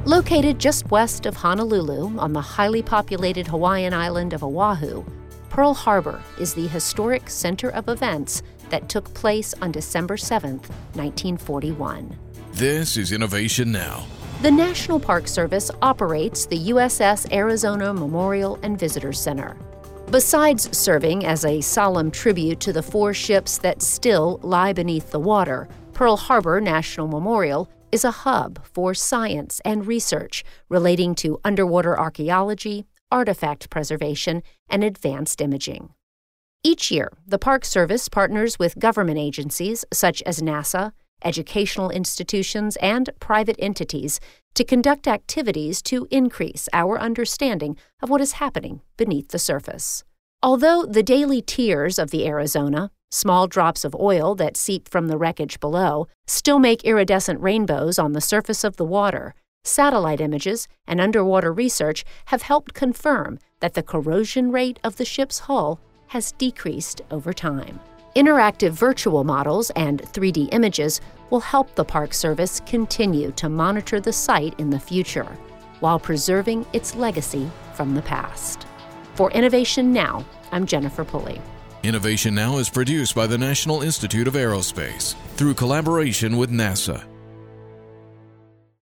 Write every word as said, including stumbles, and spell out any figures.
Located just west of Honolulu on the highly populated Hawaiian island of Oahu, Pearl Harbor is the historic center of events that took place on December seventh, nineteen forty-one. This is Innovation Now. The National Park Service operates the U S S Arizona Memorial and Visitor Center. Besides serving as a solemn tribute to the four ships that still lie beneath the water, Pearl Harbor National Memorial is a hub for science and research relating to underwater archaeology, artifact preservation, and advanced imaging. Each year, the Park Service partners with government agencies such as NASA, educational institutions, and private entities to conduct activities to increase our understanding of what is happening beneath the surface. Although the daily tears of the Arizona, small drops of oil that seep from the wreckage below, still make iridescent rainbows on the surface of the water, satellite images and underwater research have helped confirm that the corrosion rate of the ship's hull has decreased over time. Interactive virtual models and three D images will help the Park Service continue to monitor the site in the future, while preserving its legacy from the past. For Innovation Now, I'm Jennifer Pulley. Innovation Now is produced by the National Institute of Aerospace through collaboration with NASA.